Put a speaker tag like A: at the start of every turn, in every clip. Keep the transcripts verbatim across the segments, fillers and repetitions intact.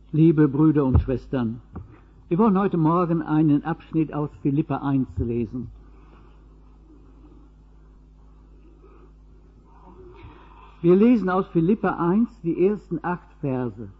A: Liebe Brüder und Schwestern, wir wollen heute Morgen einen Abschnitt aus Philippa eins lesen. Wir lesen aus Philippa eins die ersten acht Verse.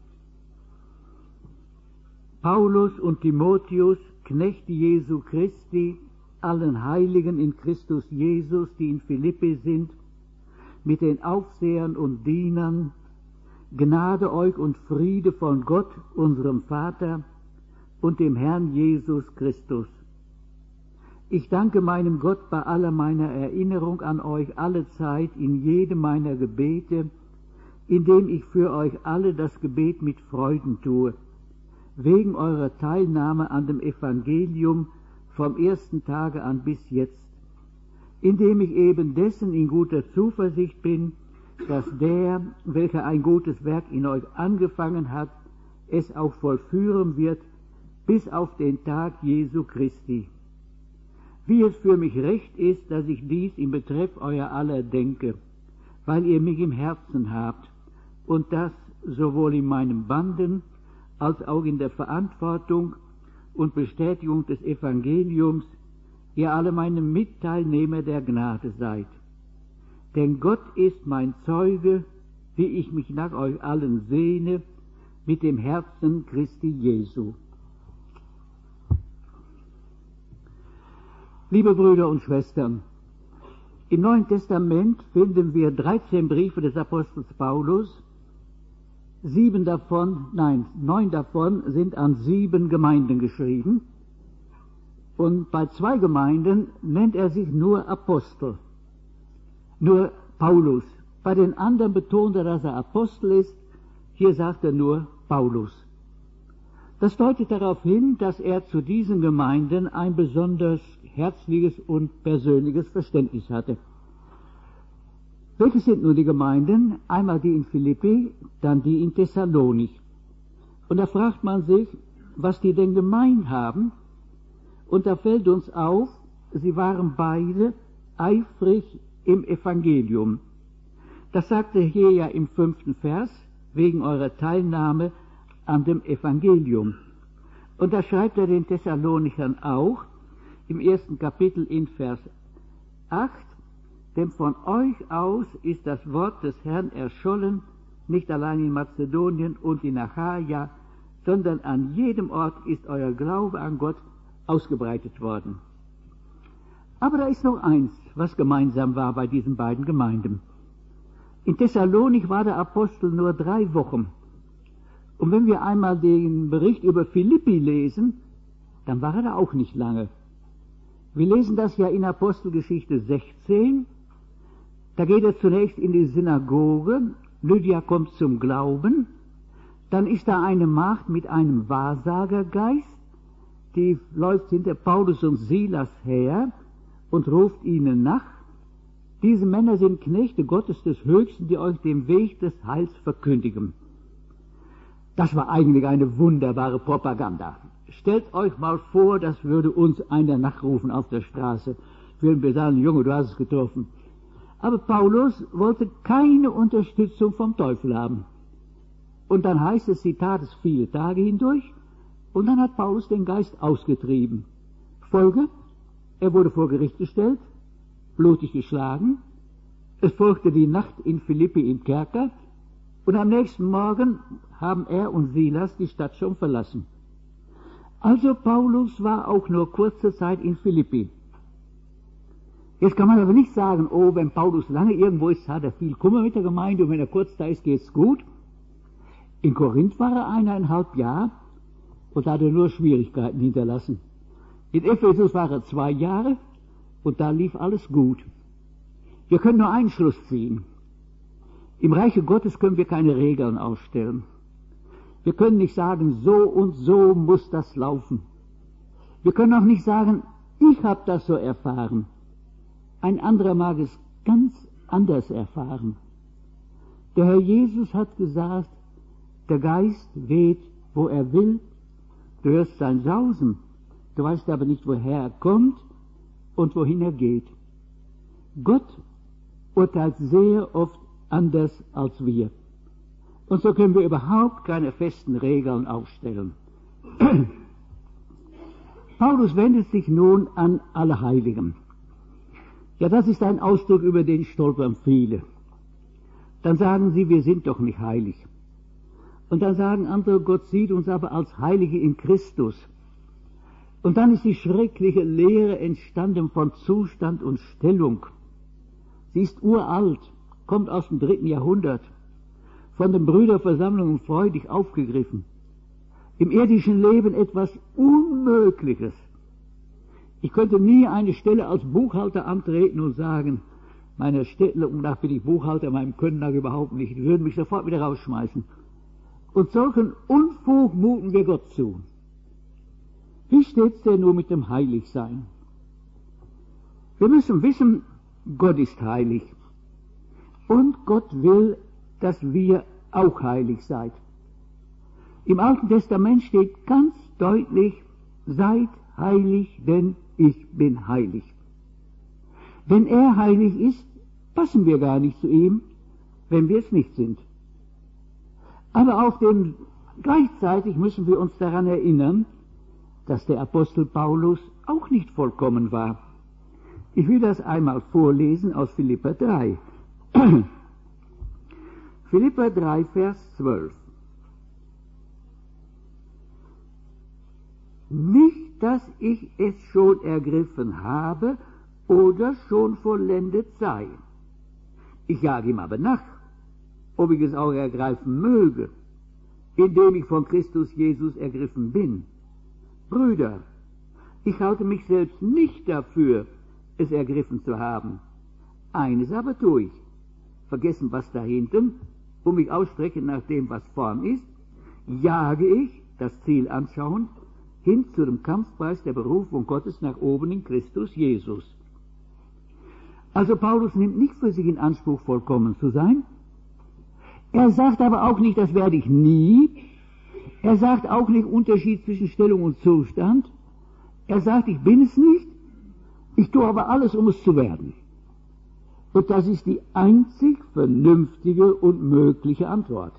A: Paulus und Timotheus, Knechte Jesu Christi, allen Heiligen in Christus Jesus, die in Philippi sind, mit den Aufsehern und Dienern, Gnade euch und Friede von Gott, unserem Vater, und dem Herrn Jesus Christus. Ich danke meinem Gott bei aller meiner Erinnerung an euch alle Zeit in jedem meiner Gebete, indem ich für euch alle das Gebet mit Freuden tue, wegen eurer Teilnahme an dem Evangelium vom ersten Tage an bis jetzt, indem ich eben dessen in guter Zuversicht bin, dass der, welcher ein gutes Werk in euch angefangen hat, es auch vollführen wird, bis auf den Tag Jesu Christi. Wie es für mich recht ist, dass ich dies in Betreff euer aller denke, weil ihr mich im Herzen habt, und das sowohl in meinem Banden als auch in der Verantwortung und Bestätigung des Evangeliums ihr alle meine Mitteilnehmer der Gnade seid. Denn Gott ist mein Zeuge, wie ich mich nach euch allen sehne, mit dem Herzen Christi Jesu. Liebe Brüder und Schwestern, im Neuen Testament finden wir dreizehn Briefe des Apostels Paulus. Sieben davon, nein, neun davon sind an sieben Gemeinden geschrieben. Und bei zwei Gemeinden nennt er sich nur Apostel. Nur Paulus. Bei den anderen betont er, dass er Apostel ist. Hier sagt er nur Paulus. Das deutet darauf hin, dass er zu diesen Gemeinden ein besonders herzliches und persönliches Verständnis hatte. Welche sind nun die Gemeinden? Einmal die in Philippi, dann die in Thessalonich. Und da fragt man sich, was die denn gemein haben. Und da fällt uns auf, sie waren beide eifrig im Evangelium. Das sagt er hier ja im fünften Vers, wegen eurer Teilnahme an dem Evangelium. Und da schreibt er den Thessalonichern auch, im ersten Kapitel in Vers acht, denn von euch aus ist das Wort des Herrn erschollen, nicht allein in Mazedonien und in Achaia, sondern an jedem Ort ist euer Glaube an Gott ausgebreitet worden. Aber da ist noch eins, was gemeinsam war bei diesen beiden Gemeinden. In Thessalonik war der Apostel nur drei Wochen. Und wenn wir einmal den Bericht über Philippi lesen, dann war er da auch nicht lange. Wir lesen das ja in Apostelgeschichte sechzehn. Da geht er zunächst in die Synagoge, Lydia kommt zum Glauben, dann ist da eine Magd mit einem Wahrsagergeist, die läuft hinter Paulus und Silas her und ruft ihnen nach. Diese Männer sind Knechte Gottes des Höchsten, die euch den Weg des Heils verkündigen. Das war eigentlich eine wunderbare Propaganda. Stellt euch mal vor, das würde uns einer nachrufen auf der Straße. Würden wir sagen, Junge, du hast es getroffen. Aber Paulus wollte keine Unterstützung vom Teufel haben. Und dann heißt es, sie tat es viele Tage hindurch, und dann hat Paulus den Geist ausgetrieben. Folge, er wurde vor Gericht gestellt, blutig geschlagen, es folgte die Nacht in Philippi im Kerker, und am nächsten Morgen haben er und Silas die Stadt schon verlassen. Also Paulus war auch nur kurze Zeit in Philippi. Jetzt kann man aber nicht sagen, oh, wenn Paulus lange irgendwo ist, hat er viel Kummer mit der Gemeinde, und wenn er kurz da ist, geht's gut. In Korinth war er eineinhalb Jahre und hat er nur Schwierigkeiten hinterlassen. In Ephesus war er zwei Jahre und da lief alles gut. Wir können nur einen Schluss ziehen. Im Reiche Gottes können wir keine Regeln aufstellen. Wir können nicht sagen, so und so muss das laufen. Wir können auch nicht sagen, ich habe das so erfahren. Ein anderer mag es ganz anders erfahren. Der Herr Jesus hat gesagt, der Geist weht, wo er will. Du hörst sein Sausen, du weißt aber nicht, woher er kommt und wohin er geht. Gott urteilt sehr oft anders als wir. Und so können wir überhaupt keine festen Regeln aufstellen. Paulus wendet sich nun an alle Heiligen. Ja, das ist ein Ausdruck, über den stolpern viele. Dann sagen sie, wir sind doch nicht heilig. Und dann sagen andere, Gott sieht uns aber als Heilige in Christus. Und dann ist die schreckliche Lehre entstanden von Zustand und Stellung. Sie ist uralt, kommt aus dem dritten Jahrhundert, von den Brüderversammlungen freudig aufgegriffen. Im irdischen Leben etwas Unmögliches. Ich könnte nie eine Stelle als Buchhalter antreten und sagen, meine Stellung nach bin ich Buchhalter, meinem Können nach überhaupt nicht. Die würden mich sofort wieder rausschmeißen. Und solchen Unfug muten wir Gott zu. Wie steht's denn nur mit dem Heiligsein? Wir müssen wissen, Gott ist heilig. Und Gott will, dass wir auch heilig seid. Im Alten Testament steht ganz deutlich, seid heilig, denn ich bin heilig. Wenn er heilig ist, passen wir gar nicht zu ihm, wenn wir es nicht sind. Aber auf den, gleichzeitig müssen wir uns daran erinnern, dass der Apostel Paulus auch nicht vollkommen war. Ich will das einmal vorlesen aus Philipper drei. Philipper drei, Vers zwölf. Nicht, dass ich es schon ergriffen habe oder schon vollendet sei. Ich jage ihm aber nach, ob ich es auch ergreifen möge, indem ich von Christus Jesus ergriffen bin. Brüder, ich halte mich selbst nicht dafür, es ergriffen zu haben. Eines aber tue ich, vergessen was da hinten, und mich ausstrecken nach dem, was vorn ist, jage ich, das Ziel anschauen, hin zu dem Kampfpreis der Berufung Gottes nach oben in Christus Jesus. Also Paulus nimmt nicht für sich in Anspruch, vollkommen zu sein. Er sagt aber auch nicht, das werde ich nie. Er sagt auch nicht Unterschied zwischen Stellung und Zustand. Er sagt, ich bin es nicht, ich tue aber alles, um es zu werden. Und das ist die einzig vernünftige und mögliche Antwort.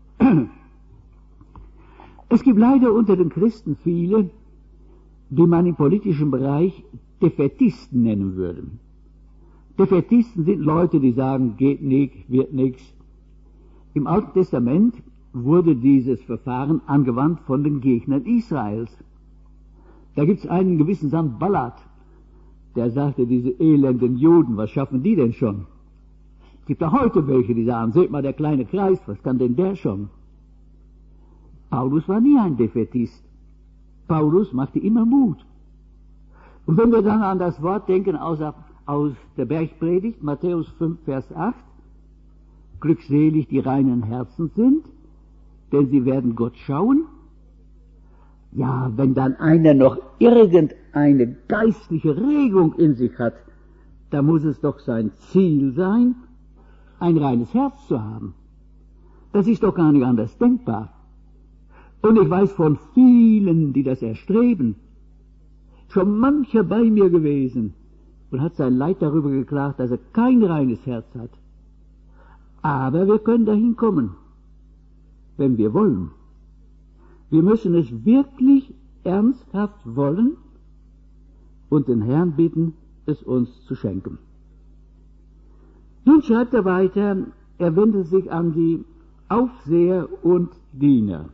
A: Es gibt leider unter den Christen viele, die man im politischen Bereich Defätisten nennen würde. Defätisten sind Leute, die sagen, geht nicht, wird nichts. Im Alten Testament wurde dieses Verfahren angewandt von den Gegnern Israels. Da gibt es einen gewissen Sanballat, der sagte, diese elenden Juden, was schaffen die denn schon? Es gibt auch heute welche, die sagen, seht mal, der kleine Kreis, was kann denn der schon? Paulus war nie ein Defätist. Paulus machte immer Mut. Und wenn wir dann an das Wort denken aus, aus der Bergpredigt, Matthäus fünf, Vers acht, glückselig die reinen Herzen sind, denn sie werden Gott schauen. Ja, wenn dann einer noch irgendeine geistliche Regung in sich hat, da muss es doch sein Ziel sein, ein reines Herz zu haben. Das ist doch gar nicht anders denkbar. Und ich weiß von vielen, die das erstreben, schon mancher bei mir gewesen und hat sein Leid darüber geklagt, dass er kein reines Herz hat. Aber wir können dahin kommen, wenn wir wollen. Wir müssen es wirklich ernsthaft wollen und den Herrn bitten, es uns zu schenken. Nun schreibt er weiter, er wendet sich an die Aufseher und Diener.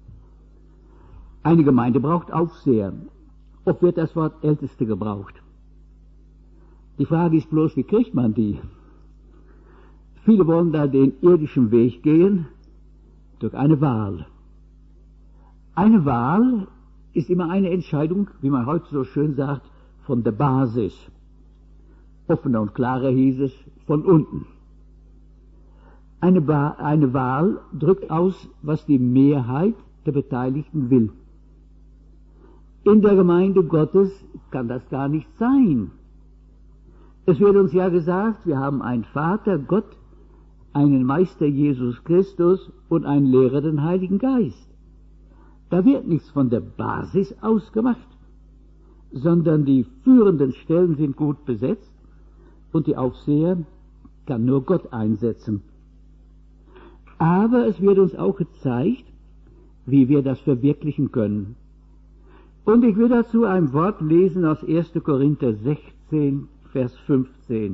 A: Eine Gemeinde braucht Aufseher. Ob wird das Wort Älteste gebraucht? Die Frage ist bloß, wie kriegt man die? Viele wollen da den irdischen Weg gehen, durch eine Wahl. Eine Wahl ist immer eine Entscheidung, wie man heute so schön sagt, von der Basis. Offener und klarer hieß es, von unten. Eine, ba- eine Wahl drückt aus, was die Mehrheit der Beteiligten will. In der Gemeinde Gottes kann das gar nicht sein. Es wird uns ja gesagt, wir haben einen Vater, Gott, einen Meister, Jesus Christus, und einen Lehrer, den Heiligen Geist. Da wird nichts von der Basis ausgemacht, sondern die führenden Stellen sind gut besetzt und die Aufseher kann nur Gott einsetzen. Aber es wird uns auch gezeigt, wie wir das verwirklichen können. Und ich will dazu ein Wort lesen aus erster Korinther sechzehn, Vers fünfzehn.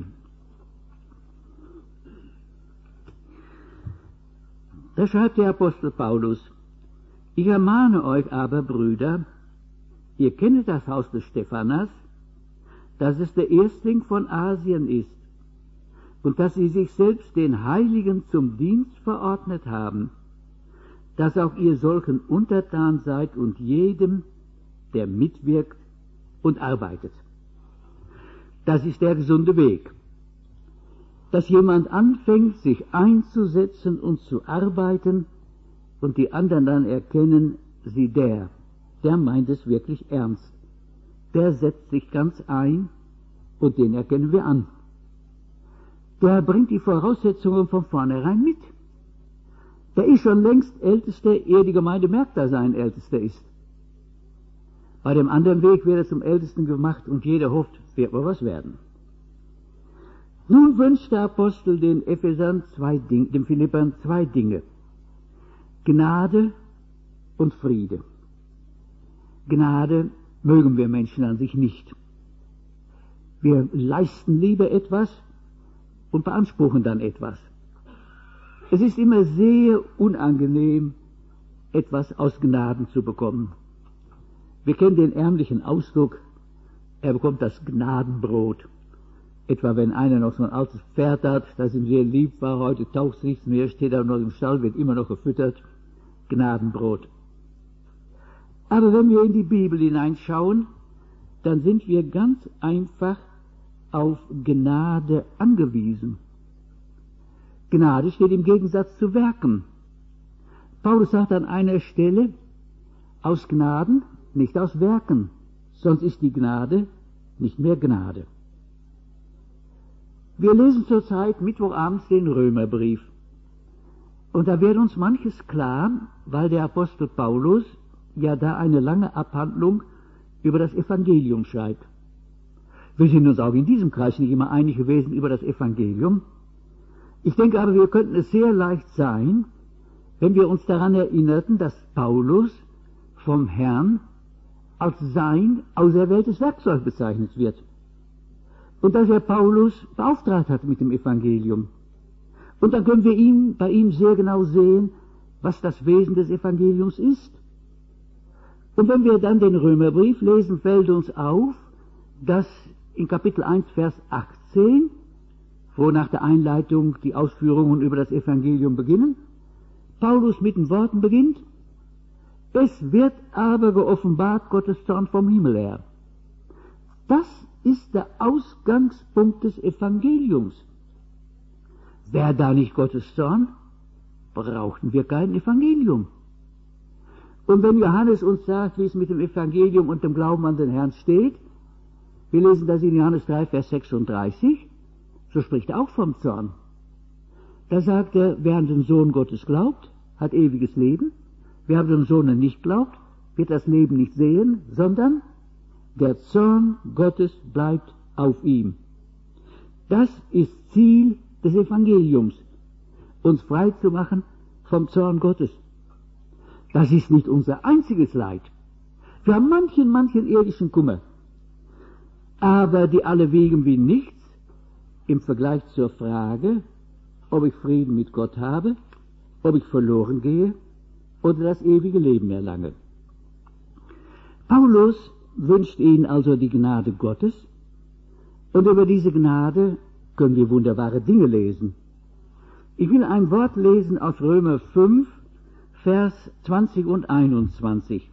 A: Da schreibt der Apostel Paulus: Ich ermahne euch aber, Brüder, ihr kennt das Haus des Stephanas, dass es der Erstling von Asien ist und dass sie sich selbst den Heiligen zum Dienst verordnet haben, dass auch ihr solchen untertan seid und jedem, der mitwirkt und arbeitet. Das ist der gesunde Weg. Dass jemand anfängt, sich einzusetzen und zu arbeiten und die anderen dann erkennen, sieh der, der meint es wirklich ernst. Der setzt sich ganz ein und den erkennen wir an. Der bringt die Voraussetzungen von vornherein mit. Der ist schon längst Ältester, ehe die Gemeinde merkt, dass er ein Ältester ist. Bei dem anderen Weg wird er zum Ältesten gemacht und jeder hofft, wird wohl was werden. Nun wünscht der Apostel den Ephesern zwei Dinge, den Philippern zwei Dinge: Gnade und Friede. Gnade mögen wir Menschen an sich nicht. Wir leisten lieber etwas und beanspruchen dann etwas. Es ist immer sehr unangenehm, etwas aus Gnaden zu bekommen. Wir kennen den ärmlichen Ausdruck, er bekommt das Gnadenbrot. Etwa wenn einer noch so ein altes Pferd hat, das ihm sehr lieb war, heute taucht nichts mehr, steht er noch im Stall, wird immer noch gefüttert. Gnadenbrot. Aber wenn wir in die Bibel hineinschauen, dann sind wir ganz einfach auf Gnade angewiesen. Gnade steht im Gegensatz zu Werken. Paulus sagt an einer Stelle, aus Gnaden, nicht aus Werken, sonst ist die Gnade nicht mehr Gnade. Wir lesen zurzeit Mittwochabends den Römerbrief. Und da wird uns manches klar, weil der Apostel Paulus ja da eine lange Abhandlung über das Evangelium schreibt. Wir sind uns auch in diesem Kreis nicht immer einig gewesen über das Evangelium. Ich denke aber, wir könnten es sehr leicht sein, wenn wir uns daran erinnerten, dass Paulus vom Herrn als sein auserwähltes Werkzeug bezeichnet wird. Und dass er Paulus beauftragt hat mit dem Evangelium. Und dann können wir ihn, bei ihm sehr genau sehen, was das Wesen des Evangeliums ist. Und wenn wir dann den Römerbrief lesen, fällt uns auf, dass in Kapitel eins, Vers achtzehn, wo nach der Einleitung die Ausführungen über das Evangelium beginnen, Paulus mit den Worten beginnt: Es wird aber geoffenbart Gottes Zorn vom Himmel her. Das ist der Ausgangspunkt des Evangeliums. Wäre da nicht Gottes Zorn, brauchten wir kein Evangelium. Und wenn Johannes uns sagt, wie es mit dem Evangelium und dem Glauben an den Herrn steht, wir lesen das in Johannes drei, Vers sechsunddreißig, so spricht er auch vom Zorn. Da sagt er, wer an den Sohn Gottes glaubt, hat ewiges Leben. Wer an den Sohn nicht glaubt, wird das Leben nicht sehen, sondern der Zorn Gottes bleibt auf ihm. Das ist Ziel des Evangeliums, uns frei zu machen vom Zorn Gottes. Das ist nicht unser einziges Leid. Wir haben manchen, manchen irdischen Kummer, aber die alle wiegen wie nichts im Vergleich zur Frage, ob ich Frieden mit Gott habe, ob ich verloren gehe oder das ewige Leben erlange. Paulus wünscht ihnen also die Gnade Gottes, und über diese Gnade können wir wunderbare Dinge lesen. Ich will ein Wort lesen aus Römer fünf, Vers zwanzig und einundzwanzig.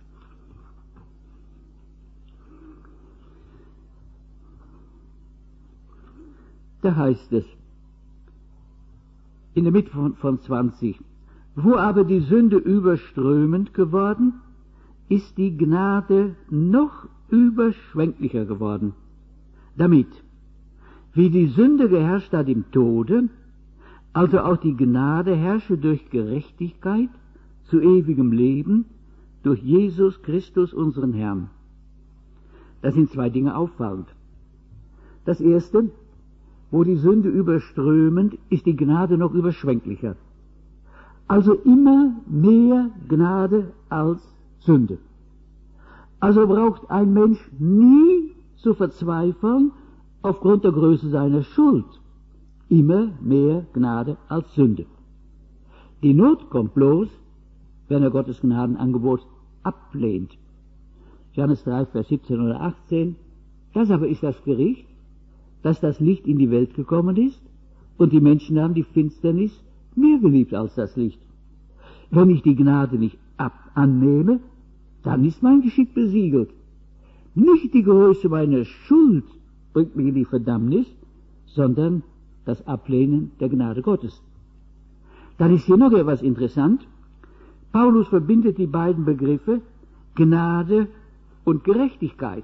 A: Da heißt es, in der Mitte von, von zwanzig, wo aber die Sünde überströmend geworden, ist die Gnade noch überschwänglicher geworden, damit, wie die Sünde geherrscht hat im Tode, also auch die Gnade herrsche durch Gerechtigkeit zu ewigem Leben durch Jesus Christus unseren Herrn. Das sind zwei Dinge auffallend. Das erste, wo die Sünde überströmend, ist die Gnade noch überschwänglicher. Also immer mehr Gnade als Sünde. Also braucht ein Mensch nie zu verzweifeln aufgrund der Größe seiner Schuld. Immer mehr Gnade als Sünde. Die Not kommt bloß, wenn er Gottes Gnadenangebot ablehnt. Johannes drei, Vers siebzehn oder achtzehn. Das aber ist das Gericht, dass das Licht in die Welt gekommen ist und die Menschen haben die Finsternis mehr geliebt als das Licht. Wenn ich die Gnade nicht ab annehme, dann ist mein Geschick besiegelt. Nicht die Größe meiner Schuld bringt mich in die Verdammnis, sondern das Ablehnen der Gnade Gottes. Dann ist hier noch etwas interessant. Paulus verbindet die beiden Begriffe Gnade und Gerechtigkeit.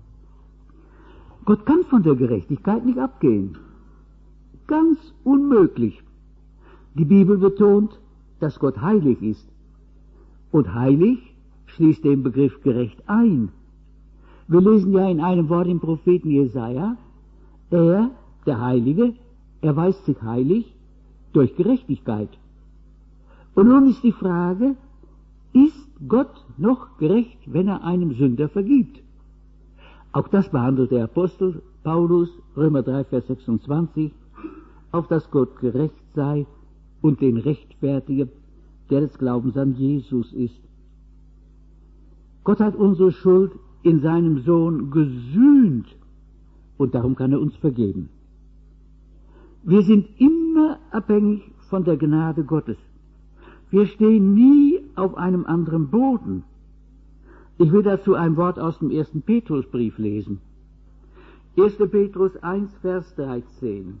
A: Gott kann von der Gerechtigkeit nicht abgehen. Ganz unmöglich. Die Bibel betont, dass Gott heilig ist. Und heilig schließt den Begriff gerecht ein. Wir lesen ja in einem Wort im Propheten Jesaja, er, der Heilige, erweist sich heilig durch Gerechtigkeit. Und nun ist die Frage, ist Gott noch gerecht, wenn er einem Sünder vergibt? Auch das behandelt der Apostel Paulus, Römer drei, Vers sechsundzwanzig, auf dass Gott gerecht sei und den rechtfertige, der des Glaubens an Jesus ist. Gott hat unsere Schuld in seinem Sohn gesühnt und darum kann er uns vergeben. Wir sind immer abhängig von der Gnade Gottes. Wir stehen nie auf einem anderen Boden. Ich will dazu ein Wort aus dem ersten Petrusbrief lesen. erster Petrus eins, Vers dreizehn.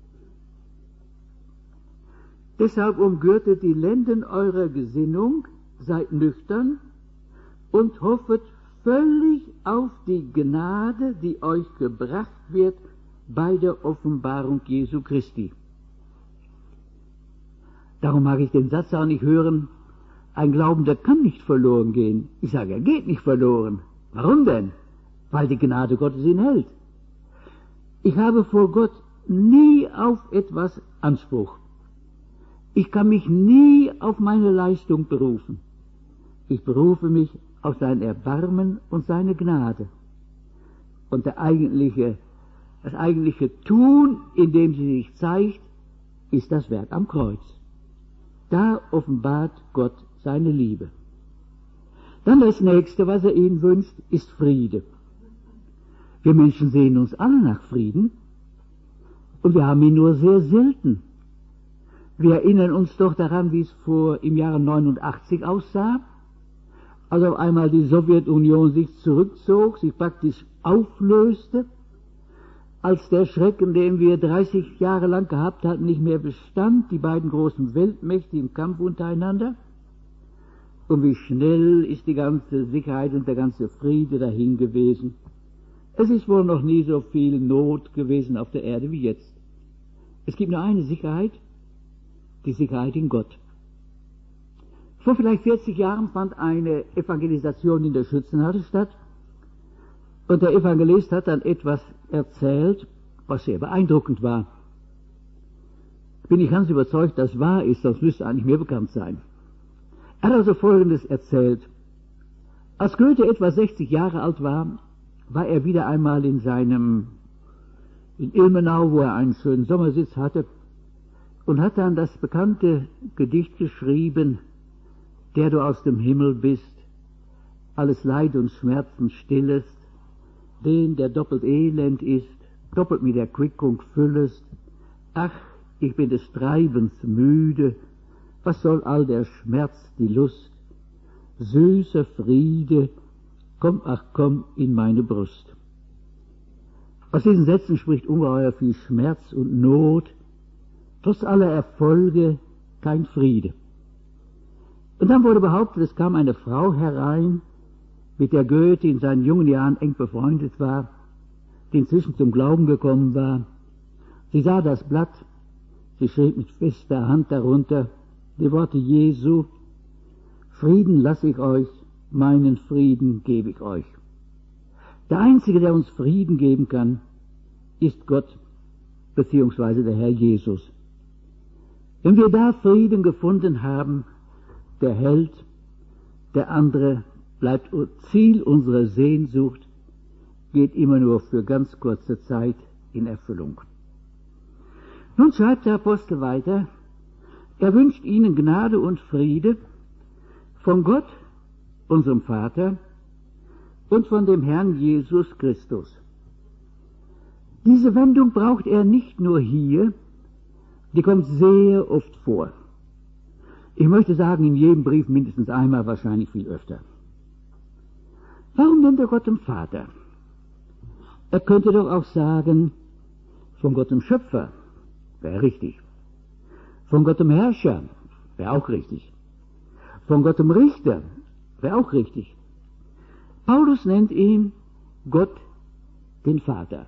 A: Deshalb umgürtet die Lenden eurer Gesinnung, seid nüchtern und hoffet völlig auf die Gnade, die euch gebracht wird bei der Offenbarung Jesu Christi. Darum mag ich den Satz auch nicht hören, ein Glaubender kann nicht verloren gehen. Ich sage, er geht nicht verloren. Warum denn? Weil die Gnade Gottes ihn hält. Ich habe vor Gott nie auf etwas Anspruch. Ich kann mich nie auf meine Leistung berufen. Ich berufe mich auf sein Erbarmen und seine Gnade. Und der eigentliche, das eigentliche Tun, in dem sie sich zeigt, ist das Werk am Kreuz. Da offenbart Gott seine Liebe. Dann das nächste, was er ihnen wünscht, ist Friede. Wir Menschen sehen uns alle nach Frieden und wir haben ihn nur sehr selten. Wir erinnern uns doch daran, wie es vor im Jahre neunundachtzig aussah, als auf einmal die Sowjetunion sich zurückzog, sich praktisch auflöste, als der Schrecken, den wir dreißig Jahre lang gehabt hatten, nicht mehr bestand, die beiden großen Weltmächte im Kampf untereinander. Und wie schnell ist die ganze Sicherheit und der ganze Friede dahin gewesen. Es ist wohl noch nie so viel Not gewesen auf der Erde wie jetzt. Es gibt nur eine Sicherheit, die Sicherheit in Gott. Vor vielleicht vierzig Jahren fand eine Evangelisation in der Schützenhalle statt. Und der Evangelist hat dann etwas erzählt, was sehr beeindruckend war. Bin ich ganz überzeugt, dass wahr ist, sonst müsste eigentlich mehr bekannt sein. Er hat also Folgendes erzählt. Als Goethe etwa sechzig Jahre alt war, war er wieder einmal in seinem, in Ilmenau, wo er einen schönen Sommersitz hatte, und hat dann das bekannte Gedicht geschrieben, der du aus dem Himmel bist, alles Leid und Schmerzen stillest, den, der doppelt elend ist, doppelt mit Erquickung füllest. Ach, ich bin des Treibens müde, was soll all der Schmerz, die Lust? Süßer Friede, komm, ach komm in meine Brust. Aus diesen Sätzen spricht ungeheuer viel Schmerz und Not, trotz aller Erfolge kein Friede. Und dann wurde behauptet, es kam eine Frau herein, mit der Goethe in seinen jungen Jahren eng befreundet war, die inzwischen zum Glauben gekommen war. Sie sah das Blatt, sie schrieb mit fester Hand darunter die Worte Jesu: Frieden lasse ich euch, meinen Frieden gebe ich euch. Der Einzige, der uns Frieden geben kann, ist Gott, beziehungsweise der Herr Jesus. Wenn wir da Frieden gefunden haben, der hält, der andere bleibt Ziel unserer Sehnsucht, geht immer nur für ganz kurze Zeit in Erfüllung. Nun schreibt der Apostel weiter, er wünscht ihnen Gnade und Friede von Gott, unserem Vater, und von dem Herrn Jesus Christus. Diese Wendung braucht er nicht nur hier, die kommt sehr oft vor. Ich möchte sagen, in jedem Brief mindestens einmal, wahrscheinlich viel öfter. Warum nennt er Gott den Vater? Er könnte doch auch sagen, von Gott dem Schöpfer, wäre richtig. Von Gott dem Herrscher, wäre auch richtig. Von Gott dem Richter, wäre auch richtig. Paulus nennt ihn Gott den Vater.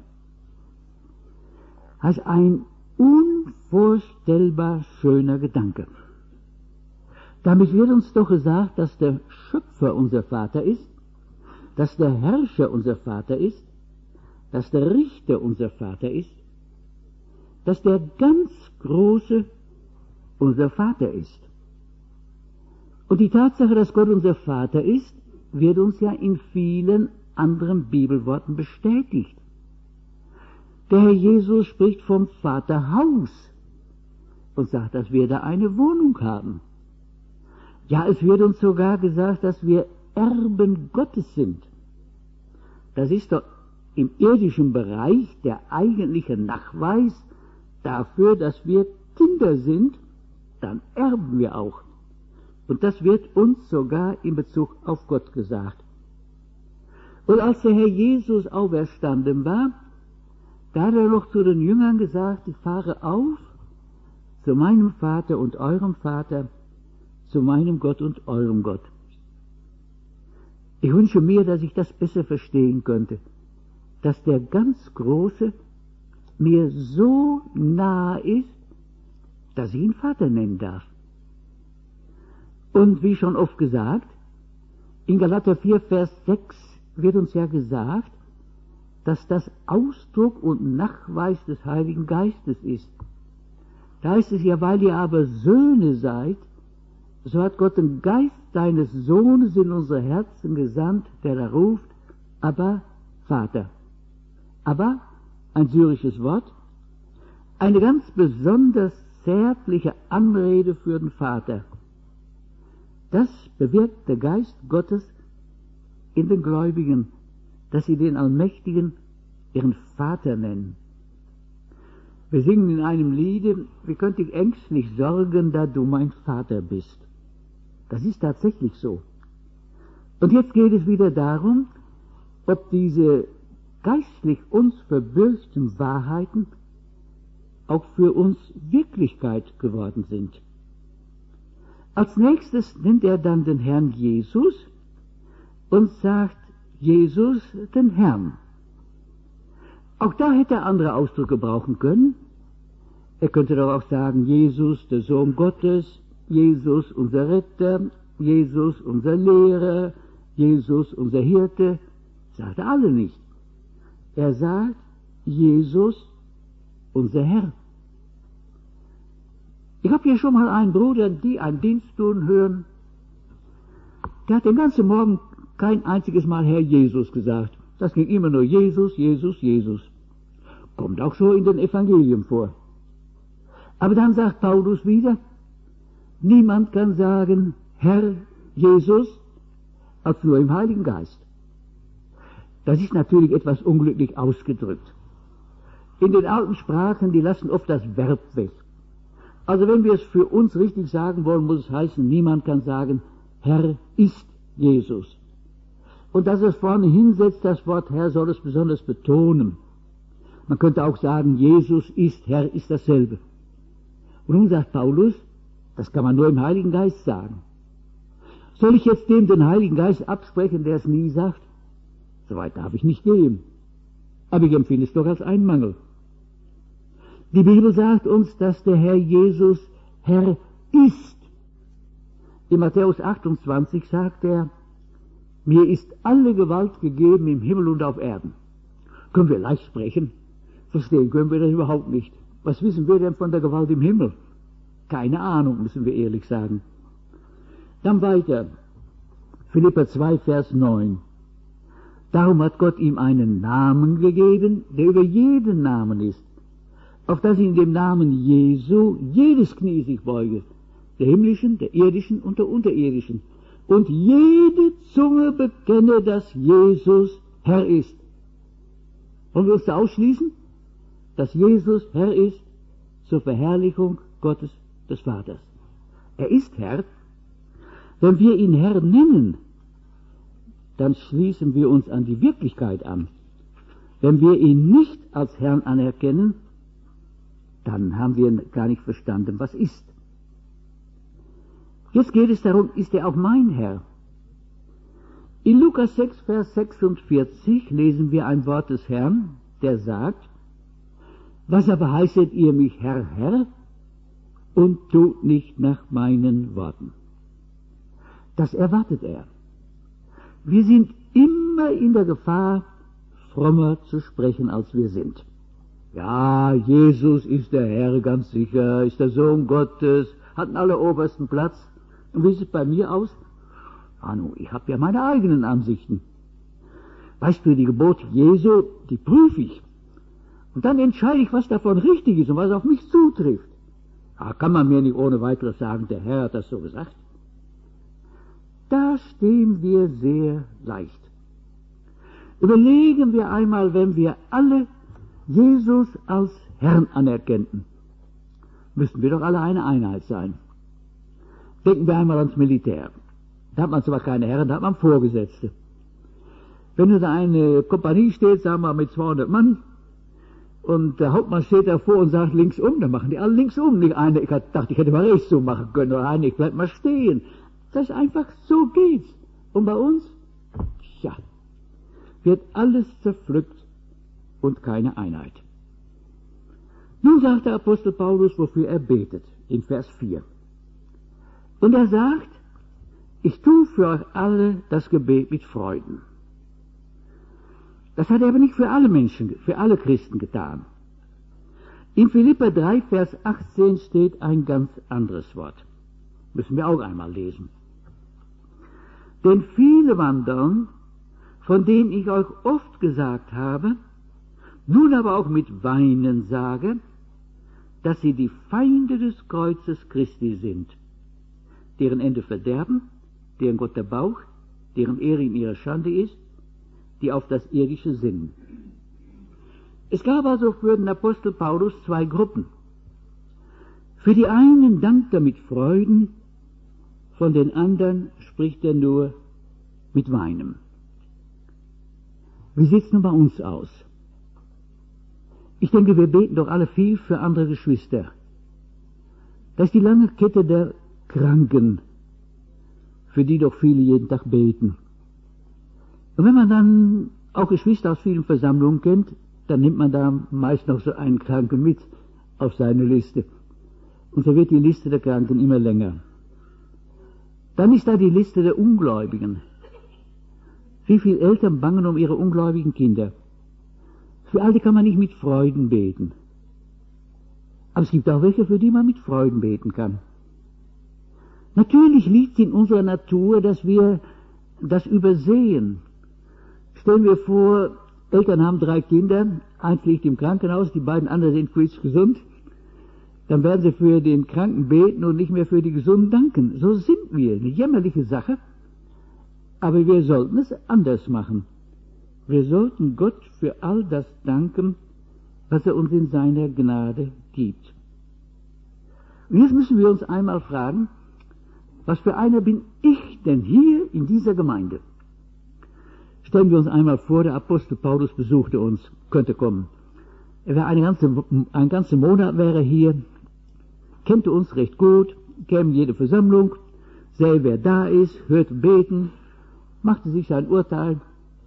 A: Das ist ein unvorstellbar schöner Gedanke. Damit wird uns doch gesagt, dass der Schöpfer unser Vater ist, dass der Herrscher unser Vater ist, dass der Richter unser Vater ist, dass der ganz Große unser Vater ist. Und die Tatsache, dass Gott unser Vater ist, wird uns ja in vielen anderen Bibelworten bestätigt. Der Herr Jesus spricht vom Vaterhaus und sagt, dass wir da eine Wohnung haben. Ja, es wird uns sogar gesagt, dass wir Erben Gottes sind. Das ist doch im irdischen Bereich der eigentliche Nachweis dafür, dass wir Kinder sind, dann erben wir auch. Und das wird uns sogar in Bezug auf Gott gesagt. Und als der Herr Jesus auferstanden war, da hat er noch zu den Jüngern gesagt, ich fahre auf zu meinem Vater und eurem Vater, zu meinem Gott und eurem Gott. Ich wünsche mir, dass ich das besser verstehen könnte, dass der ganz Große mir so nahe ist, dass ich ihn Vater nennen darf. Und wie schon oft gesagt, in Galater vier, Vers sechs wird uns ja gesagt, dass das Ausdruck und Nachweis des Heiligen Geistes ist. Da heißt es ja, weil ihr aber Söhne seid, so hat Gott den Geist seines Sohnes in unsere Herzen gesandt, der da ruft, aber Vater. Aber, ein syrisches Wort, eine ganz besonders zärtliche Anrede für den Vater. Das bewirkt der Geist Gottes in den Gläubigen, dass sie den Allmächtigen ihren Vater nennen. Wir singen in einem Liede, wie könnte ich ängstlich sorgen, da du mein Vater bist. Das ist tatsächlich so. Und jetzt geht es wieder darum, ob diese geistlich uns verbürgten Wahrheiten auch für uns Wirklichkeit geworden sind. Als nächstes nennt er dann den Herrn Jesus und sagt Jesus den Herrn. Auch da hätte er andere Ausdrücke brauchen können. Er könnte doch auch sagen, Jesus, der Sohn Gottes, Jesus, unser Retter, Jesus, unser Lehrer, Jesus, unser Hirte. Sagt er alle nicht. Er sagt, Jesus, unser Herr. Ich habe hier schon mal einen Bruder, die einen Dienst tun hören. Der hat den ganzen Morgen kein einziges Mal Herr Jesus gesagt. Das ging immer nur Jesus, Jesus, Jesus. Kommt auch so in den Evangelien vor. Aber dann sagt Paulus wieder, niemand kann sagen, Herr Jesus, als nur im Heiligen Geist. Das ist natürlich etwas unglücklich ausgedrückt. In den alten Sprachen, die lassen oft das Verb weg. Also wenn wir es für uns richtig sagen wollen, muss es heißen, niemand kann sagen, Herr ist Jesus. Und dass es vorne hinsetzt, das Wort Herr, soll es besonders betonen. Man könnte auch sagen, Jesus ist Herr, ist dasselbe. Und nun sagt Paulus, das kann man nur im Heiligen Geist sagen. Soll ich jetzt dem den Heiligen Geist absprechen, der es nie sagt? Soweit darf ich nicht gehen. Aber ich empfinde es doch als einen Mangel. Die Bibel sagt uns, dass der Herr Jesus Herr ist. In Matthäus achtundzwanzig sagt er, mir ist alle Gewalt gegeben im Himmel und auf Erden. Können wir leicht sprechen? Verstehen können wir das überhaupt nicht. Was wissen wir denn von der Gewalt im Himmel? Keine Ahnung, müssen wir ehrlich sagen. Dann weiter, Philipper zwei, Vers neun. Darum hat Gott ihm einen Namen gegeben, der über jeden Namen ist, auf dass in dem Namen Jesu jedes Knie sich beuge, der himmlischen, der irdischen und der unterirdischen, und jede Zunge bekenne, dass Jesus Herr ist. Wollen wir uns da ausschließen, dass Jesus Herr ist zur Verherrlichung Gottes des Vaters? Er ist Herr. Wenn wir ihn Herr nennen, dann schließen wir uns an die Wirklichkeit an. Wenn wir ihn nicht als Herrn anerkennen, dann haben wir gar nicht verstanden, was ist. Jetzt geht es darum, ist er auch mein Herr? In Lukas sechs, Vers sechsundvierzig lesen wir ein Wort des Herrn, der sagt, was aber heißet ihr mich Herr, Herr, und tut nicht nach meinen Worten? Das erwartet er. Wir sind immer in der Gefahr, frommer zu sprechen, als wir sind. Ja, Jesus ist der Herr, ganz sicher, ist der Sohn Gottes, hat den allerobersten Platz. Und wie sieht es bei mir aus? Ah, nun, ich habe ja meine eigenen Ansichten. Weißt du, die Gebote Jesu, die prüfe ich. Und dann entscheide ich, was davon richtig ist und was auf mich zutrifft. Da kann man mir nicht ohne weiteres sagen, der Herr hat das so gesagt. Da stehen wir sehr leicht. Überlegen wir einmal, wenn wir alle Jesus als Herrn anerkennten, müssten wir doch alle eine Einheit sein. Denken wir einmal ans Militär. Da hat man zwar keine Herren, da hat man Vorgesetzte. Wenn da eine Kompanie steht, sagen wir mit zweihundert Mann, und der Hauptmann steht davor und sagt links um, dann machen die alle links um. Nicht eine, ich dachte, ich hätte mal rechts so machen können, oder eine, ich bleib mal stehen. Das ist einfach, so geht's. Und bei uns, tja, wird alles zerpflückt und keine Einheit. Nun sagt der Apostel Paulus, wofür er betet, in Vers vier. Und er sagt, ich tue für euch alle das Gebet mit Freuden. Das hat er aber nicht für alle Menschen, für alle Christen getan. In Philipper drei, Vers achtzehn steht ein ganz anderes Wort. Müssen wir auch einmal lesen. Denn viele wandern, von denen ich euch oft gesagt habe, nun aber auch mit Weinen sage, dass sie die Feinde des Kreuzes Christi sind, deren Ende Verderben, deren Gott der Bauch, deren Ehre in ihrer Schande ist, die auf das Irdische sinnen. Es gab also für den Apostel Paulus zwei Gruppen. Für die einen dankt er mit Freuden, von den anderen spricht er nur mit Weinen. Wie sieht's nun bei uns aus? Ich denke, wir beten doch alle viel für andere Geschwister. Das ist die lange Kette der Kranken, für die doch viele jeden Tag beten. Und wenn man dann auch Geschwister aus vielen Versammlungen kennt, dann nimmt man da meist noch so einen Kranken mit auf seine Liste. Und so wird die Liste der Kranken immer länger. Dann ist da die Liste der Ungläubigen. Wie viele Eltern bangen um ihre ungläubigen Kinder? Für all die kann man nicht mit Freuden beten. Aber es gibt auch welche, für die man mit Freuden beten kann. Natürlich liegt es in unserer Natur, dass wir das übersehen. Stellen wir vor, Eltern haben drei Kinder, eins liegt im Krankenhaus, die beiden anderen sind quietschgesund. Dann werden sie für den Kranken beten und nicht mehr für die Gesunden danken. So sind wir, eine jämmerliche Sache. Aber wir sollten es anders machen. Wir sollten Gott für all das danken, was er uns in seiner Gnade gibt. Und jetzt müssen wir uns einmal fragen, was für einer bin ich denn hier in dieser Gemeinde? Stellen wir uns einmal vor, der Apostel Paulus besuchte uns, könnte kommen. Er wäre eine ganze, einen ganzen Monat wäre hier, kannte uns recht gut, käme in jede Versammlung, sähe, wer da ist, hörte beten, machte sich sein Urteil.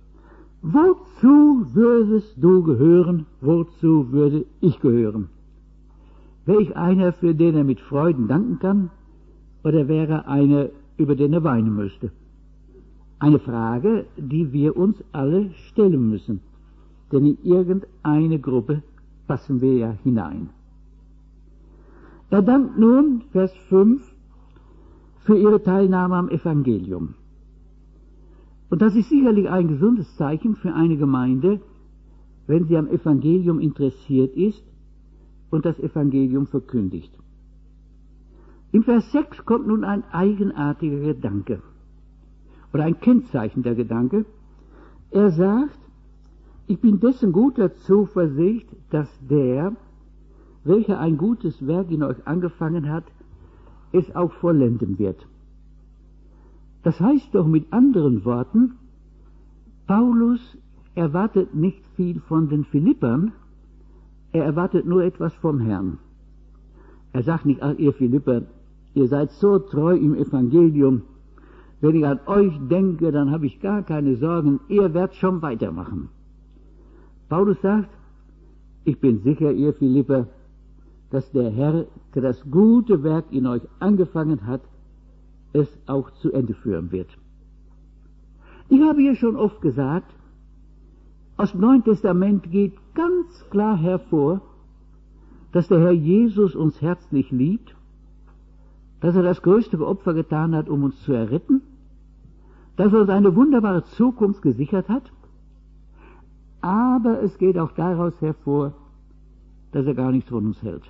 A: Wozu würdest du gehören? Wozu würde ich gehören? Wäre ich einer, für den er mit Freuden danken kann, oder wäre einer, über den er weinen müsste? Eine Frage, die wir uns alle stellen müssen, denn in irgendeine Gruppe passen wir ja hinein. Er dankt nun, Vers fünf, für ihre Teilnahme am Evangelium. Und das ist sicherlich ein gesundes Zeichen für eine Gemeinde, wenn sie am Evangelium interessiert ist und das Evangelium verkündigt. Im Vers sechs kommt nun ein eigenartiger Gedanke oder ein Kennzeichen der Gedanke. Er sagt, ich bin dessen guter Zuversicht, dass der, welcher ein gutes Werk in euch angefangen hat, es auch vollenden wird. Das heißt doch mit anderen Worten, Paulus erwartet nicht viel von den Philippern, er erwartet nur etwas vom Herrn. Er sagt nicht, ach ihr Philipper, ihr seid so treu im Evangelium, wenn ich an euch denke, dann habe ich gar keine Sorgen, ihr werdet schon weitermachen. Paulus sagt, ich bin sicher, ihr Philipper, dass der Herr, der das gute Werk in euch angefangen hat, es auch zu Ende führen wird. Ich habe hier schon oft gesagt, aus dem Neuen Testament geht ganz klar hervor, dass der Herr Jesus uns herzlich liebt, dass er das größte Opfer getan hat, um uns zu erretten, dass er uns eine wunderbare Zukunft gesichert hat, aber es geht auch daraus hervor, dass er gar nichts von uns hält.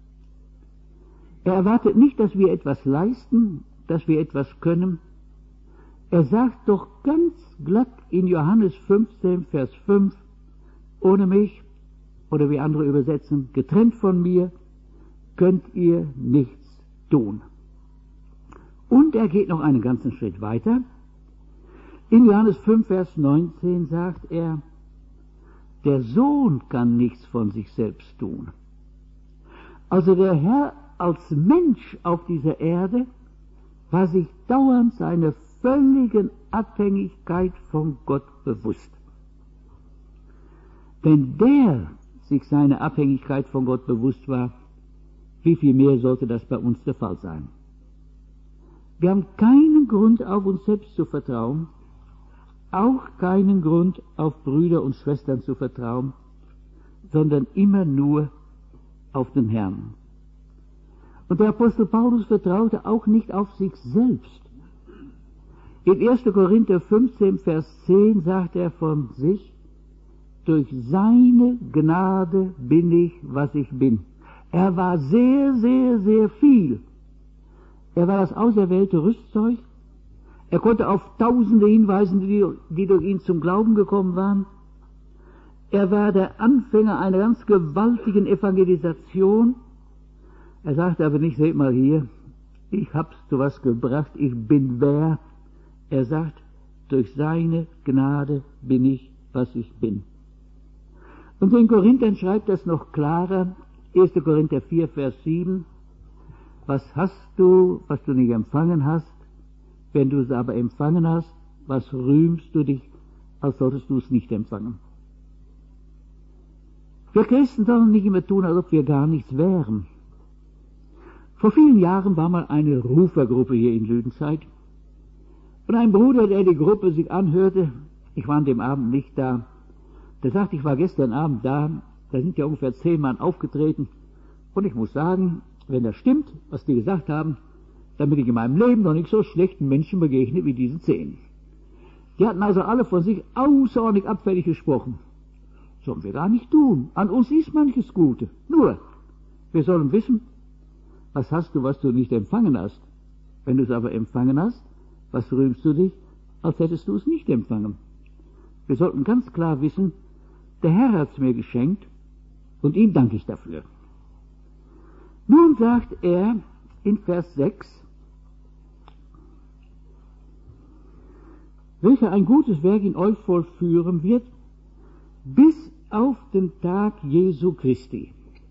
A: Er erwartet nicht, dass wir etwas leisten, dass wir etwas können. Er sagt doch ganz glatt in Johannes fünfzehn, Vers fünf, ohne mich, oder wie andere übersetzen, getrennt von mir, könnt ihr nichts tun. Und er geht noch einen ganzen Schritt weiter. In Johannes fünf, Vers neunzehn sagt er, der Sohn kann nichts von sich selbst tun. Also der Herr als Mensch auf dieser Erde war sich dauernd seiner völligen Abhängigkeit von Gott bewusst. Wenn der sich seiner Abhängigkeit von Gott bewusst war, wie viel mehr sollte das bei uns der Fall sein? Wir haben keinen Grund, auf uns selbst zu vertrauen, auch keinen Grund, auf Brüder und Schwestern zu vertrauen, sondern immer nur auf den Herrn. Und der Apostel Paulus vertraute auch nicht auf sich selbst. In erster Korinther fünfzehn, Vers zehn sagt er von sich, durch seine Gnade bin ich, was ich bin. Er war sehr, sehr, sehr viel. Er war das auserwählte Rüstzeug. Er konnte auf Tausende hinweisen, die, die durch ihn zum Glauben gekommen waren. Er war der Anfänger einer ganz gewaltigen Evangelisation. Er sagte aber nicht, seht mal hier, ich hab's zu was gebracht, ich bin wer. Er sagt, durch seine Gnade bin ich, was ich bin. Und den Korinthern schreibt das noch klarer, erster Korinther vier, Vers sieben, was hast du, was du nicht empfangen hast? Wenn du es aber empfangen hast, was rühmst du dich, als solltest du es nicht empfangen? Wir Christen sollen nicht immer tun, als ob wir gar nichts wären. Vor vielen Jahren war mal eine Rufergruppe hier in Lüdenscheid. Und ein Bruder, der die Gruppe sich anhörte, ich war an dem Abend nicht da, der sagte, ich war gestern Abend da, da sind ja ungefähr zehn Mann aufgetreten. Und ich muss sagen, wenn das stimmt, was die gesagt haben, dann bin ich in meinem Leben noch nicht so schlechten Menschen begegnet wie diesen zehn. Die hatten also alle von sich außerordentlich abfällig gesprochen. Sollen wir gar nicht tun. An uns ist manches Gute. Nur, wir sollen wissen, was hast du, was du nicht empfangen hast. Wenn du es aber empfangen hast, was rühmst du dich, als hättest du es nicht empfangen. Wir sollten ganz klar wissen, der Herr hat es mir geschenkt und ihm danke ich dafür. Nun sagt er in Vers sechs, welcher ein gutes Werk in euch vollführen wird, bis auf den Tag Jesu Christi.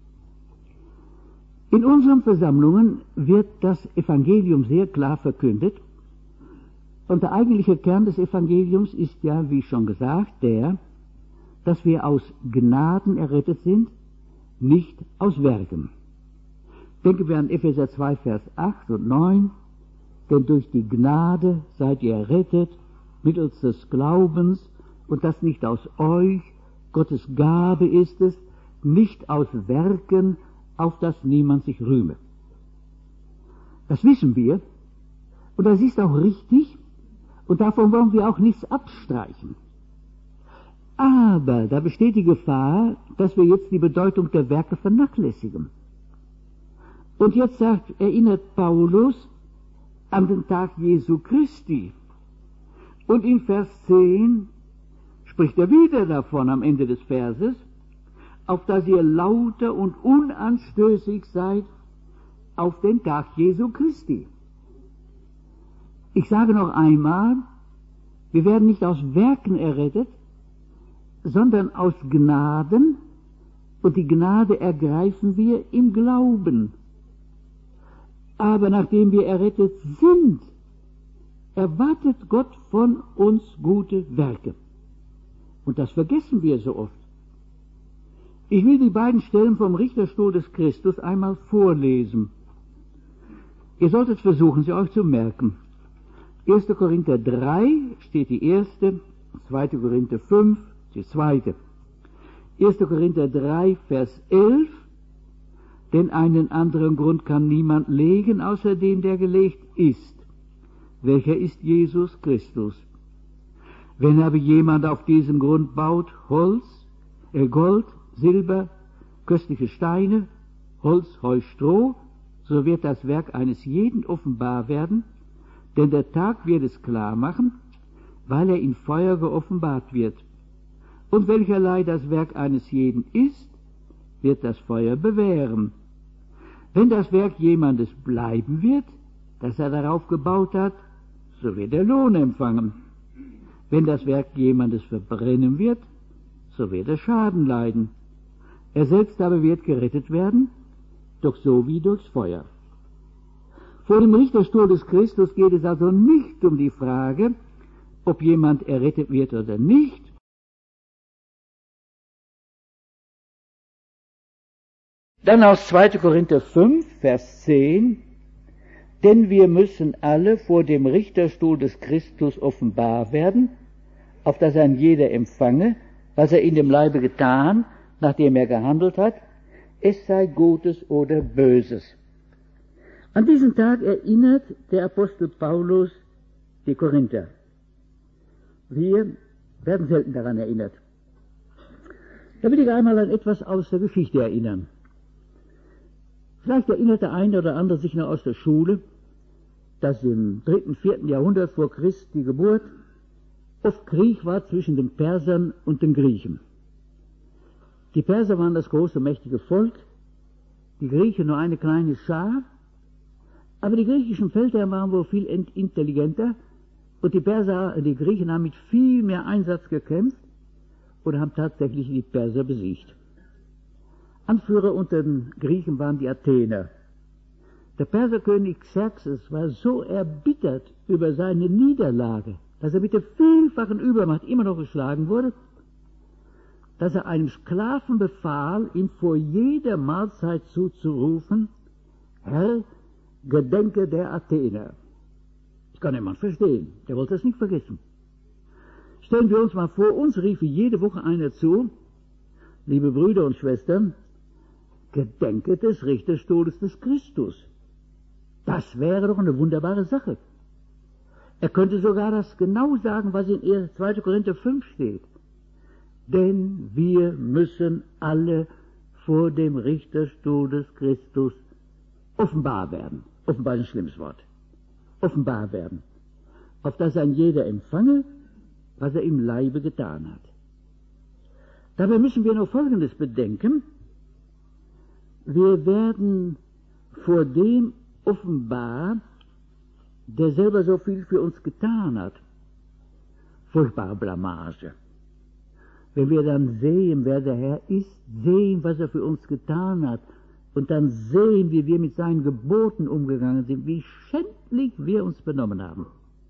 A: In unseren Versammlungen wird das Evangelium sehr klar verkündet, und der eigentliche Kern des Evangeliums ist ja, wie schon gesagt, der, dass wir aus Gnaden errettet sind, nicht aus Werken. Denken wir an Epheser zwei, Vers acht und neun, denn durch die Gnade seid ihr errettet, mittels des Glaubens, und das nicht aus euch, Gottes Gabe ist es, nicht aus Werken, auf das niemand sich rühme. Das wissen wir. Und das ist auch richtig. Und davon wollen wir auch nichts abstreichen. Aber da besteht die Gefahr, dass wir jetzt die Bedeutung der Werke vernachlässigen. Und jetzt sagt, erinnert Paulus an den Tag Jesu Christi. Und in Vers zehn spricht er wieder davon am Ende des Verses, auf dass ihr lauter und unanstößig seid auf den Tag Jesu Christi. Ich sage noch einmal, wir werden nicht aus Werken errettet, sondern aus Gnaden, und die Gnade ergreifen wir im Glauben. Aber nachdem wir errettet sind, erwartet Gott von uns gute Werke. Und das vergessen wir so oft. Ich will die beiden Stellen vom Richterstuhl des Christus einmal vorlesen. Ihr solltet versuchen, sie euch zu merken. erster Korinther drei steht die erste, zweiter Korinther fünf die zweite. erster Korinther drei, Vers elf. Denn einen anderen Grund kann niemand legen, außer den, der gelegt ist. Welcher ist Jesus Christus? Wenn aber jemand auf diesem Grund baut, Holz, äh Gold, Silber, köstliche Steine, Holz, Heu, Stroh, so wird das Werk eines jeden offenbar werden, denn der Tag wird es klar machen, weil er in Feuer geoffenbart wird. Und welcherlei das Werk eines jeden ist, wird das Feuer bewähren. Wenn das Werk jemandes bleiben wird, das er darauf gebaut hat, so wird er Lohn empfangen. Wenn das Werk jemandes verbrennen wird, so wird er Schaden leiden. Er selbst aber wird gerettet werden, doch so wie durchs Feuer. Vor dem Richterstuhl des Christus geht es also nicht um die Frage, ob jemand errettet wird oder nicht. Dann aus zweiter Korinther fünf, Vers zehn, denn wir müssen alle vor dem Richterstuhl des Christus offenbar werden, auf dass ein jeder empfange, was er in dem Leibe getan, nachdem er gehandelt hat, es sei Gutes oder Böses. An diesen Tag erinnert der Apostel Paulus die Korinther. Wir werden selten daran erinnert. Da will ich einmal an etwas aus der Geschichte erinnern. Vielleicht erinnert der eine oder andere sich noch aus der Schule, dass im dritten, vierten Jahrhundert vor Christi Geburt oft Krieg war zwischen den Persern und den Griechen. Die Perser waren das große, mächtige Volk, die Griechen nur eine kleine Schar, aber die griechischen Feldherren waren wohl viel intelligenter und die Perser, die Griechen haben mit viel mehr Einsatz gekämpft und haben tatsächlich die Perser besiegt. Anführer unter den Griechen waren die Athener. Der Perserkönig Xerxes war so erbittert über seine Niederlage, dass er mit der vielfachen Übermacht immer noch geschlagen wurde, dass er einem Sklaven befahl, ihm vor jeder Mahlzeit zuzurufen, Herr, gedenke der Athener. Das kann jemand verstehen, der wollte das nicht vergessen. Stellen wir uns mal vor, uns riefe jede Woche einer zu, liebe Brüder und Schwestern, gedenke des Richterstuhles des Christus. Das wäre doch eine wunderbare Sache. Er könnte sogar das genau sagen, was in zweiter Korinther fünf steht. Denn wir müssen alle vor dem Richterstuhl des Christus offenbar werden. Offenbar ist ein schlimmes Wort. Offenbar werden. Auf dass ein jeder empfange, was er im Leibe getan hat. Dabei müssen wir noch Folgendes bedenken. Wir werden vor dem offenbar, der selber so viel für uns getan hat. Furchtbare Blamage. Wenn wir dann sehen, wer der Herr ist, sehen, was er für uns getan hat, und dann sehen, wie wir mit seinen Geboten umgegangen sind, wie schändlich wir uns benommen haben.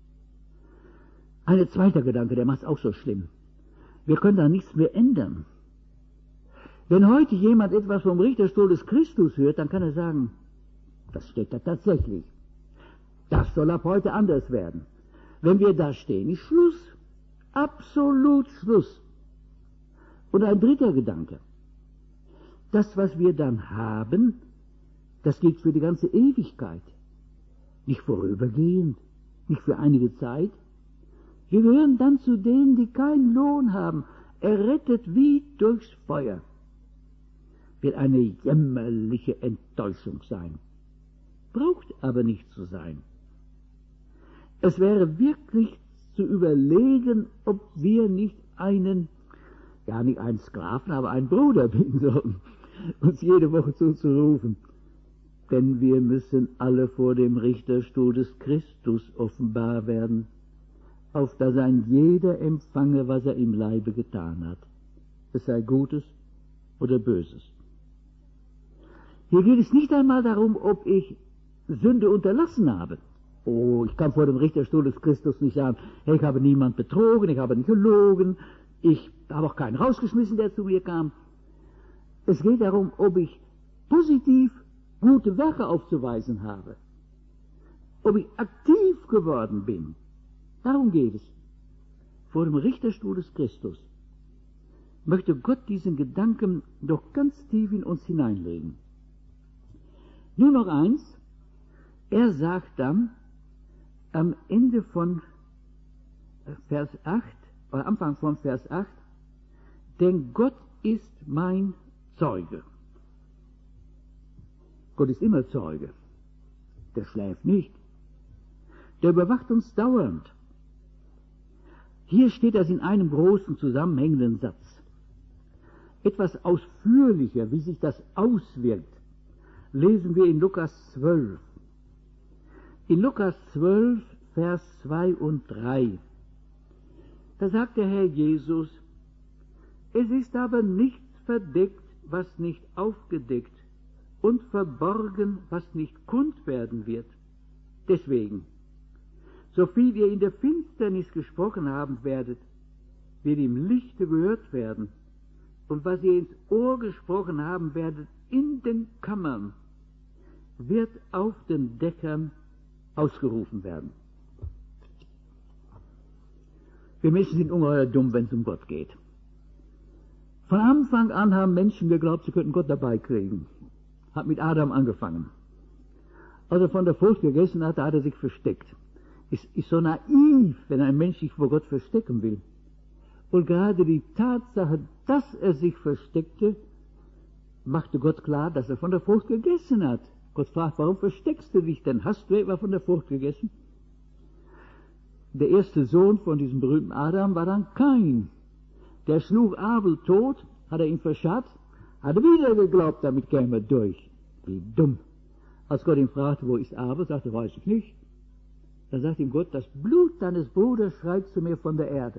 A: Ein zweiter Gedanke, der macht es auch so schlimm. Wir können da nichts mehr ändern. Wenn heute jemand etwas vom Richterstuhl des Christus hört, dann kann er sagen, das steht da tatsächlich. Das soll ab heute anders werden. Wenn wir da stehen, ist Schluss. Absolut Schluss. Und ein dritter Gedanke. Das, was wir dann haben, das gilt für die ganze Ewigkeit. nicht vorübergehend, nicht für einige Zeit. Wir gehören dann zu denen, die keinen Lohn haben, errettet wie durchs Feuer. Wird eine jämmerliche Enttäuschung sein, braucht aber nicht zu sein. Es wäre wirklich zu überlegen, ob wir nicht einen, ja nicht einen Sklaven, aber einen Bruder bitten sollten, uns jede Woche zuzurufen. Denn wir müssen alle vor dem Richterstuhl des Christus offenbar werden, auf dass ein jeder empfange, was er im Leibe getan hat, es sei Gutes oder Böses. Hier geht es nicht einmal darum, ob ich Sünde unterlassen habe. Oh, ich kann vor dem Richterstuhl des Christus nicht sagen, hey, ich habe niemand betrogen, ich habe nicht gelogen, ich habe auch keinen rausgeschmissen, der zu mir kam. Es geht darum, ob ich positiv gute Werke aufzuweisen habe, ob ich aktiv geworden bin. Darum geht es. Vor dem Richterstuhl des Christus möchte Gott diesen Gedanken doch ganz tief in uns hineinlegen. Nur noch eins, er sagt dann am Ende von Vers acht, oder Anfang von Vers acht, denn Gott ist mein Zeuge. Gott ist immer Zeuge. Der schläft nicht. Der überwacht uns dauernd. Hier steht das in einem großen zusammenhängenden Satz. Etwas ausführlicher, wie sich das auswirkt, lesen wir in Lukas zwölf. In Lukas zwölf, Vers zwei und drei. Da sagt der Herr Jesus, es ist aber nichts verdeckt, was nicht aufgedeckt, und verborgen, was nicht kund werden wird. Deswegen, so viel ihr in der Finsternis gesprochen haben werdet, wird im Lichte gehört werden, und was ihr ins Ohr gesprochen haben werdet in den Kammern, wird auf den Dächern ausgerufen werden. Wir Menschen sind ungeheuer dumm, wenn es um Gott geht. Von Anfang an haben Menschen geglaubt, sie könnten Gott dabei kriegen. Hat mit Adam angefangen. Als er von der Frucht gegessen hat, da hat er sich versteckt. Es ist so naiv, wenn ein Mensch sich vor Gott verstecken will. Und gerade die Tatsache, dass er sich versteckte, machte Gott klar, dass er von der Frucht gegessen hat. Gott fragt, warum versteckst du dich denn? Hast du etwa von der Frucht gegessen? Der erste Sohn von diesem berühmten Adam war dann Kain. Der schlug Abel tot, hat er ihn verscharrt, hat er wieder geglaubt, damit käme er durch. Wie dumm. Als Gott ihn fragte, wo ist Abel, sagte er, weiß ich nicht. Dann sagt ihm Gott, das Blut deines Bruders schreit zu mir von der Erde.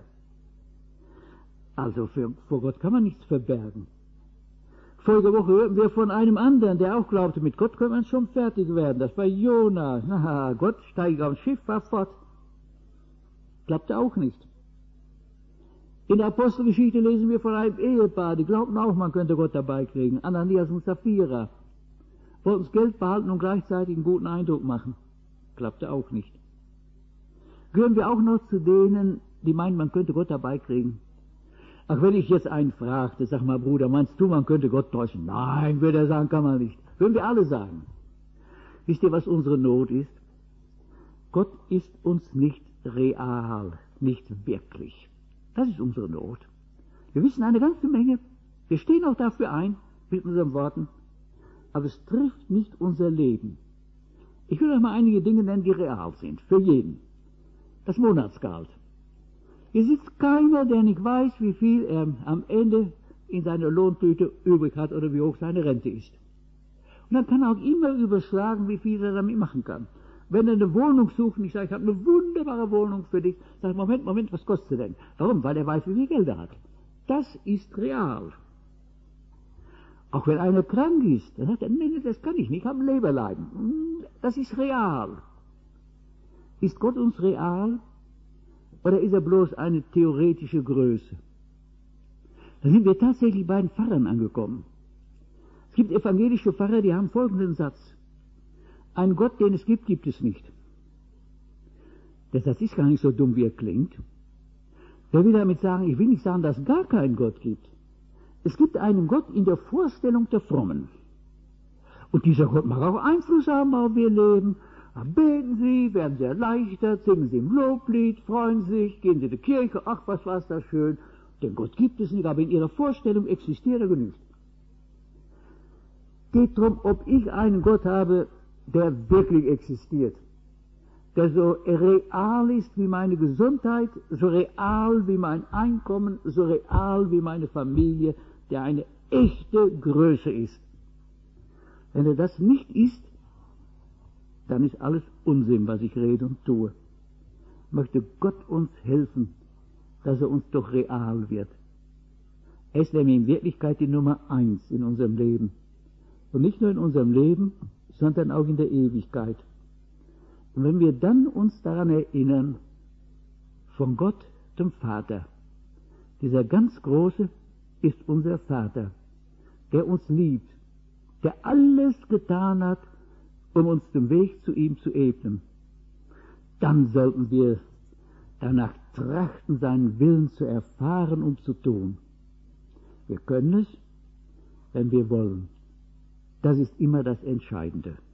A: Also für, vor Gott kann man nichts verbergen. Vorige Woche hörten wir von einem anderen, der auch glaubte, mit Gott könnte man schon fertig werden. Das war Jona. Na, Gott steige aufs Schiff, war fort. Klappte auch nicht. In der Apostelgeschichte lesen wir von einem Ehepaar, die glaubten auch, man könnte Gott dabei kriegen. Ananias und Sapphira. Wollten das Geld behalten und gleichzeitig einen guten Eindruck machen. Klappte auch nicht. Gehören wir auch noch zu denen, die meinen, man könnte Gott dabei kriegen? Ach, wenn ich jetzt einen fragte, sag mal, Bruder, meinst du, man könnte Gott täuschen? Nein, würde er sagen, kann man nicht. Würden wir alle sagen. Wisst ihr, was unsere Not ist? Gott ist uns nicht real, nicht wirklich. Das ist unsere Not. Wir wissen eine ganze Menge. Wir stehen auch dafür ein, mit unseren Worten. Aber es trifft nicht unser Leben. Ich will euch mal einige Dinge nennen, die real sind. Für jeden. Das Monatsgehalt. Hier sitzt keiner, der nicht weiß, wie viel er am Ende in seiner Lohntüte übrig hat oder wie hoch seine Rente ist. Und dann kann er auch immer überschlagen, wie viel er damit machen kann. Wenn er eine Wohnung sucht, und ich sage, ich habe eine wunderbare Wohnung für dich, sage ich, Moment, Moment, was kostet sie denn? Warum? Weil er weiß, wie viel Geld er hat. Das ist real. Auch wenn einer krank ist, dann sagt er, nee, nee, das kann ich nicht, ich habe ein Leberleiden. Das ist real. Ist Gott uns real? Oder ist er bloß eine theoretische Größe? Da sind wir tatsächlich bei den Pfarrern angekommen. Es gibt evangelische Pfarrer, die haben folgenden Satz. Ein Gott, den es gibt, gibt es nicht. Der Satz ist gar nicht so dumm, wie er klingt. Der will damit sagen, ich will nicht sagen, dass es gar keinen Gott gibt. Es gibt einen Gott in der Vorstellung der Frommen. Und dieser Gott mag auch Einfluss haben, auf wir leben. Beten Sie, werden Sie erleichtert, singen Sie im Loblied, freuen sich, gehen Sie in die Kirche, ach, was war das schön. Denn Gott gibt es nicht, aber in Ihrer Vorstellung existiert er genügt. Geht darum, ob ich einen Gott habe, der wirklich existiert, der so real ist wie meine Gesundheit, so real wie mein Einkommen, so real wie meine Familie, der eine echte Größe ist. Wenn er das nicht ist, dann ist alles Unsinn, was ich rede und tue. Möchte Gott uns helfen, dass er uns doch real wird. Er ist nämlich in Wirklichkeit die Nummer eins in unserem Leben. Und nicht nur in unserem Leben, sondern auch in der Ewigkeit. Und wenn wir dann uns daran erinnern, von Gott, dem Vater, dieser ganz Große ist unser Vater, der uns liebt, der alles getan hat, um uns den Weg zu ihm zu ebnen, dann sollten wir danach trachten, seinen Willen zu erfahren und zu tun. Wir können es, wenn wir wollen. Das ist immer das Entscheidende.